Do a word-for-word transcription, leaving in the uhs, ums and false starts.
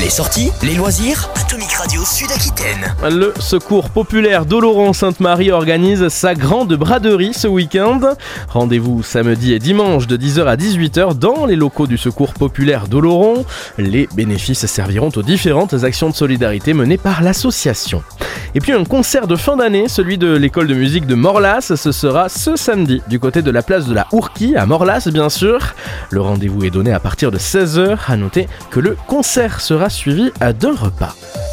Les sorties, les loisirs, Atomic Radio Sud-Aquitaine. Le Secours populaire d'Oloron-Sainte-Marie organise sa grande braderie ce week-end. Rendez-vous samedi et dimanche de dix heures à dix-huit heures dans les locaux du Secours populaire d'Oloron. Les bénéfices serviront aux différentes actions de solidarité menées par l'association. Et puis un concert de fin d'année, celui de l'école de musique de Morlas, ce sera ce samedi du côté de la place de la Hourquie à Morlas bien sûr. Le rendez-vous est donné à partir de seize heures. À noter que le concert sera suivi d'un repas.